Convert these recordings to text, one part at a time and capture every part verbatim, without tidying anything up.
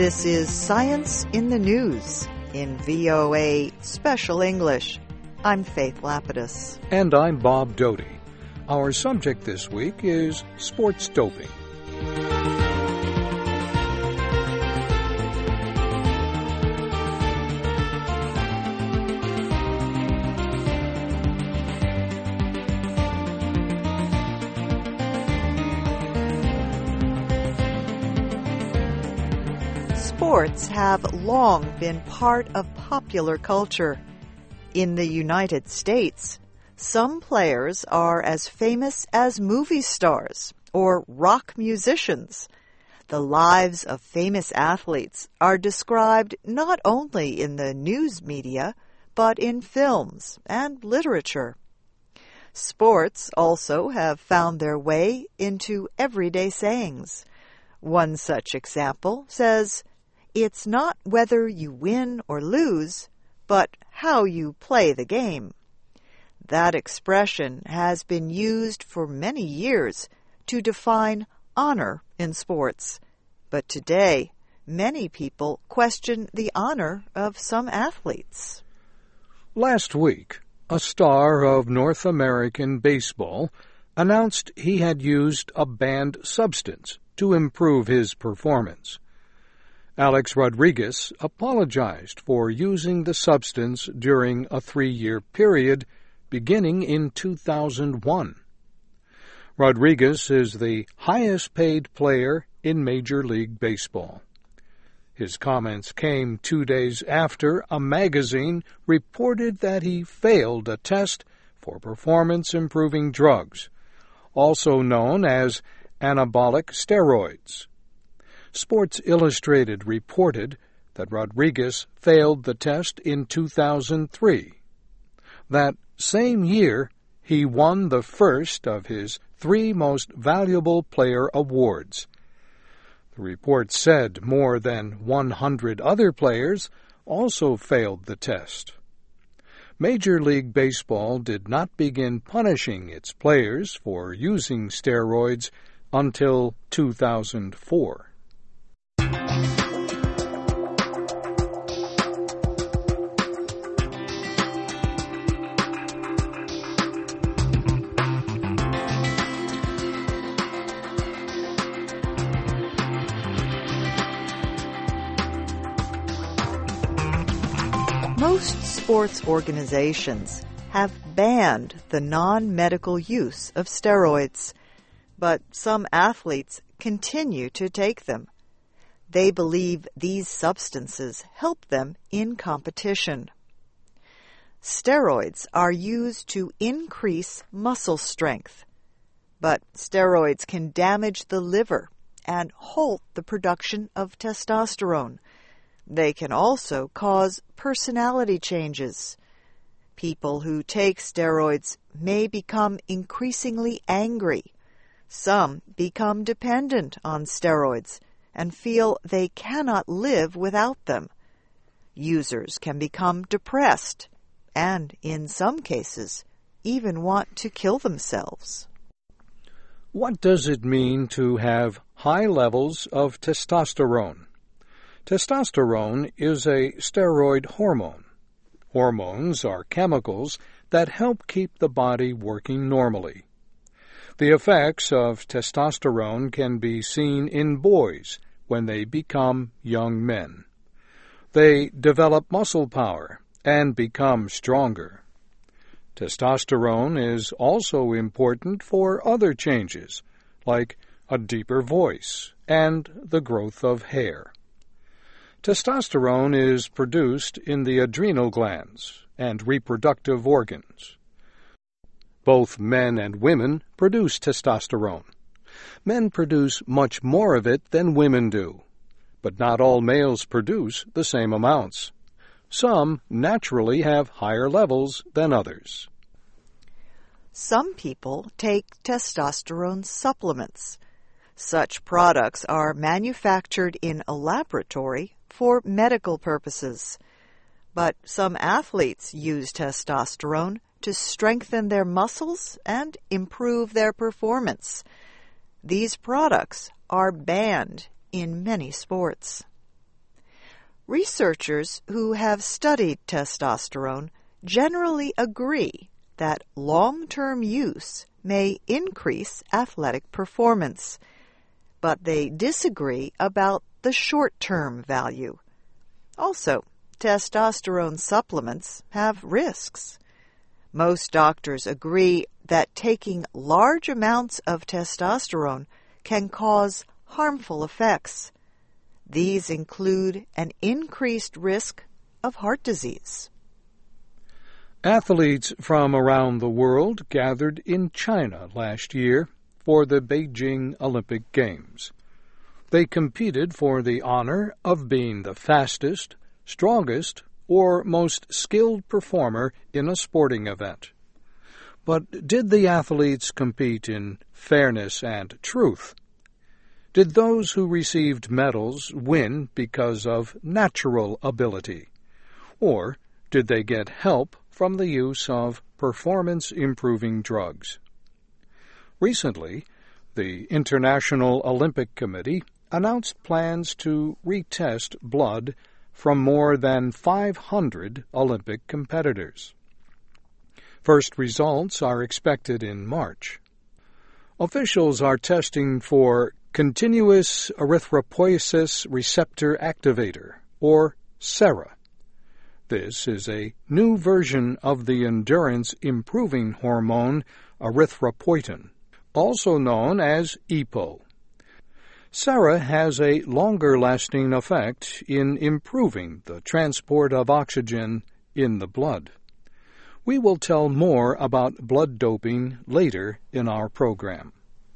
This is Science in the News in V O A Special English. I'm Faith Lapidus. And I'm Bob Doty. Our subject this week is sports doping. Sports have long been part of popular culture. In the United States, some players are as famous as movie stars or rock musicians. The lives of famous athletes are described not only in the news media, but in films and literature. Sports also have found their way into everyday sayings. One such example says, "It's not whether you win or lose, but how you play the game." That expression has been used for many years to define honor in sports. But today, many people question the honor of some athletes. Last week, a star of North American baseball announced he had used a banned substance to improve his performance. Alex Rodriguez apologized for using the substance during a three-year period beginning in two thousand one. Rodriguez is the highest-paid player in Major League Baseball. His comments came two days after a magazine reported that he failed a test for performance-improving drugs, also known as anabolic steroids. Sports Illustrated reported that Rodriguez failed the test in two thousand three. That same year, he won the first of his three Most Valuable Player awards. The report said more than one hundred other players also failed the test. Major League Baseball did not begin punishing its players for using steroids until two thousand four. Most sports organizations have banned the non-medical use of steroids, but some athletes continue to take them. They believe these substances help them in competition. Steroids are used to increase muscle strength, but steroids can damage the liver and halt the production of testosterone. They can also cause personality changes. People who take steroids may become increasingly angry. Some become dependent on steroids and feel they cannot live without them. Users can become depressed and, in some cases, even want to kill themselves. What does it mean to have high levels of testosterone? Testosterone is a steroid hormone. Hormones are chemicals that help keep the body working normally. The effects of testosterone can be seen in boys when they become young men. They develop muscle power and become stronger. Testosterone is also important for other changes, like a deeper voice and the growth of hair. Testosterone is produced in the adrenal glands and reproductive organs. Both men and women produce testosterone. Men produce much more of it than women do, but not all males produce the same amounts. Some naturally have higher levels than others. Some people take testosterone supplements. Such products are manufactured in a laboratory for medical purposes. But some athletes use testosterone to strengthen their muscles and improve their performance. These products are banned in many sports. Researchers who have studied testosterone generally agree that long-term use may increase athletic performance, but they disagree about the short-term value. Also, testosterone supplements have risks. Most doctors agree that taking large amounts of testosterone can cause harmful effects. These include an increased risk of heart disease. Athletes from around the world gathered in China last year for the Beijing Olympic Games. They competed for the honor of being the fastest, strongest, or most skilled performer in a sporting event. But did the athletes compete in fairness and truth? Did those who received medals win because of natural ability? Or did they get help from the use of performance-improving drugs? Recently, the International Olympic Committee announced plans to retest blood from more than five hundred Olympic competitors. First results are expected in March. Officials are testing for continuous erythropoiesis receptor activator, or SERA. This is a new version of the endurance-improving hormone erythropoietin, also known as E P O. SERA has a longer-lasting effect in improving the transport of oxygen in the blood. We will tell more about blood doping later in our program.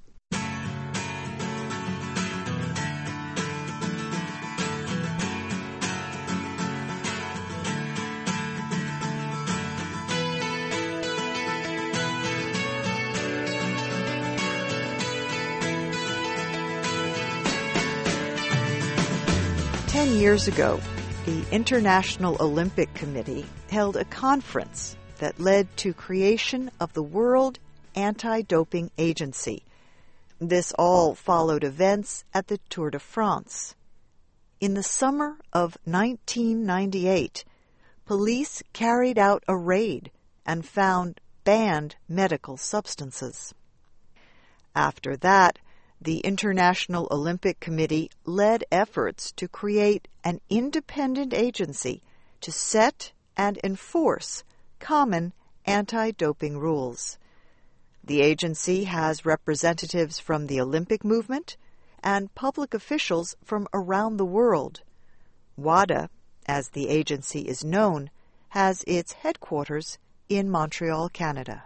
Ten years ago, the International Olympic Committee held a conference that led to creation of the World Anti-Doping Agency. This all followed events at the Tour de France. In the summer of nineteen ninety-eight, police carried out a raid and found banned medical substances. After that, the International Olympic Committee led efforts to create an independent agency to set and enforce common anti-doping rules. The agency has representatives from the Olympic movement and public officials from around the world. WADA, as the agency is known, has its headquarters in Montreal, Canada.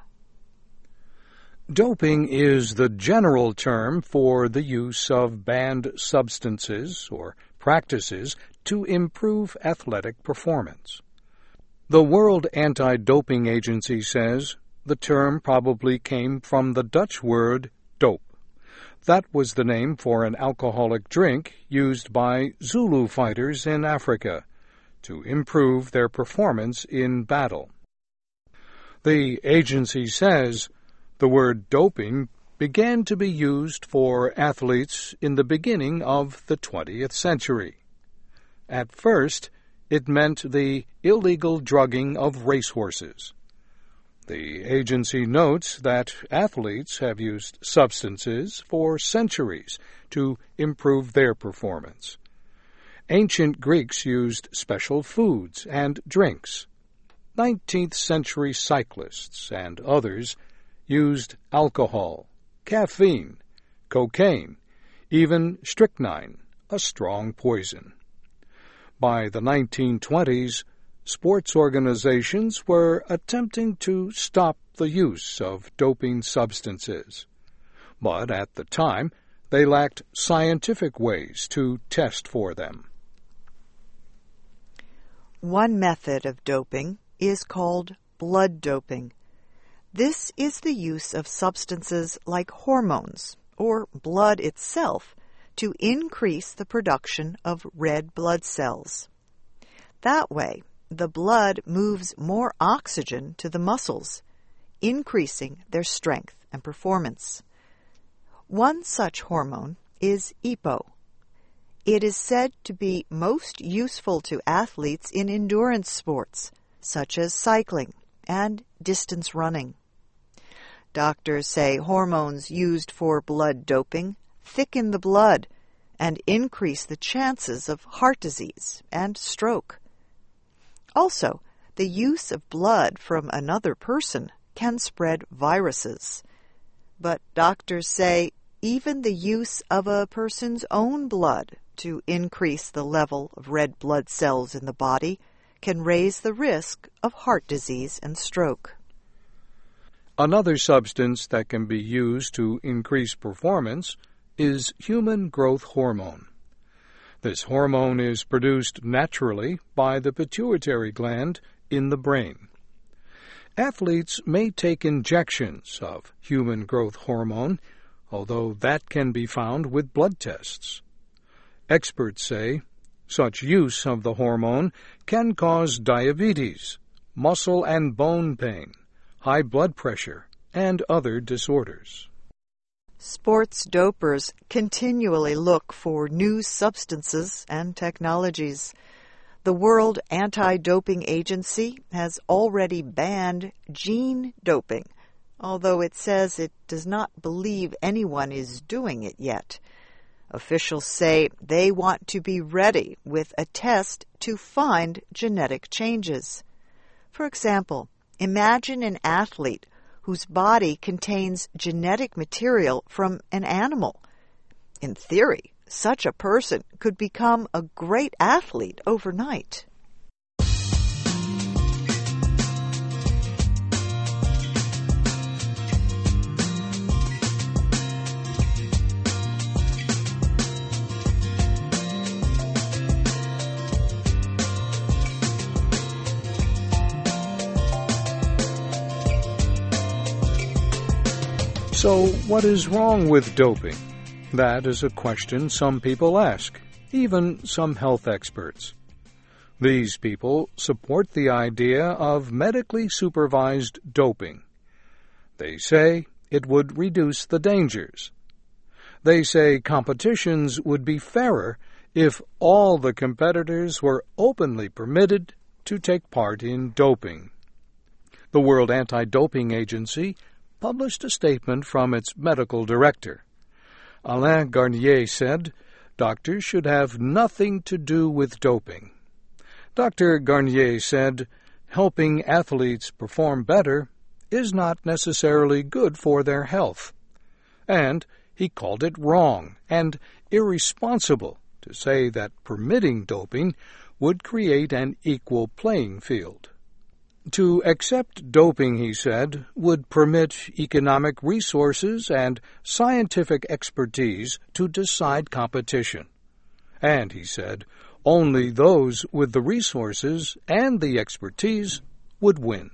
Doping is the general term for the use of banned substances or practices to improve athletic performance. The World Anti-Doping Agency says the term probably came from the Dutch word dope. That was the name for an alcoholic drink used by Zulu fighters in Africa to improve their performance in battle. The agency says the word doping began to be used for athletes in the beginning of the twentieth century. At first, it meant the illegal drugging of racehorses. The agency notes that athletes have used substances for centuries to improve their performance. Ancient Greeks used special foods and drinks. nineteenth century cyclists and others used alcohol, caffeine, cocaine, even strychnine, a strong poison. By the nineteen twenties, sports organizations were attempting to stop the use of doping substances. But at the time, they lacked scientific ways to test for them. One method of doping is called blood doping. This is the use of substances like hormones or blood itself to increase the production of red blood cells. That way, the blood moves more oxygen to the muscles, increasing their strength and performance. One such hormone is E P O. It is said to be most useful to athletes in endurance sports, such as cycling and distance running. Doctors say hormones used for blood doping thicken the blood and increase the chances of heart disease and stroke. Also, the use of blood from another person can spread viruses. But doctors say even the use of a person's own blood to increase the level of red blood cells in the body can raise the risk of heart disease and stroke. Another substance that can be used to increase performance is human growth hormone. This hormone is produced naturally by the pituitary gland in the brain. Athletes may take injections of human growth hormone, although that can be found with blood tests. Experts say such use of the hormone can cause diabetes, muscle and bone pain, high blood pressure, and other disorders. Sports dopers continually look for new substances and technologies. The World Anti-Doping Agency has already banned gene doping, although it says it does not believe anyone is doing it yet. Officials say they want to be ready with a test to find genetic changes. For example, imagine an athlete whose body contains genetic material from an animal. In theory, such a person could become a great athlete overnight. So, what is wrong with doping? That is a question some people ask, even some health experts. These people support the idea of medically supervised doping. They say it would reduce the dangers. They say competitions would be fairer if all the competitors were openly permitted to take part in doping. The World Anti-Doping Agency published a statement from its medical director. Alain Garnier said, "Doctors should have nothing to do with doping." Doctor Garnier said, "Helping athletes perform better is not necessarily good for their health." And he called it wrong and irresponsible to say that permitting doping would create an equal playing field. To accept doping, he said, would permit economic resources and scientific expertise to decide competition. And, he said, only those with the resources and the expertise would win.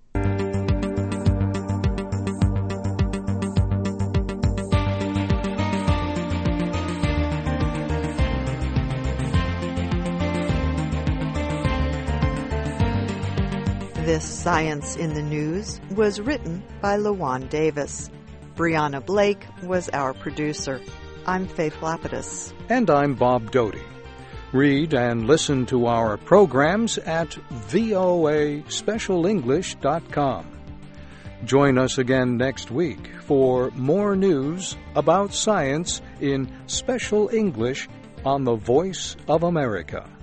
This Science in the News was written by LaJuan Davis. Brianna Blake was our producer. I'm Faith Lapidus. And I'm Bob Doty. Read and listen to our programs at V O A special english dot com. Join us again next week for more news about science in Special English on the Voice of America.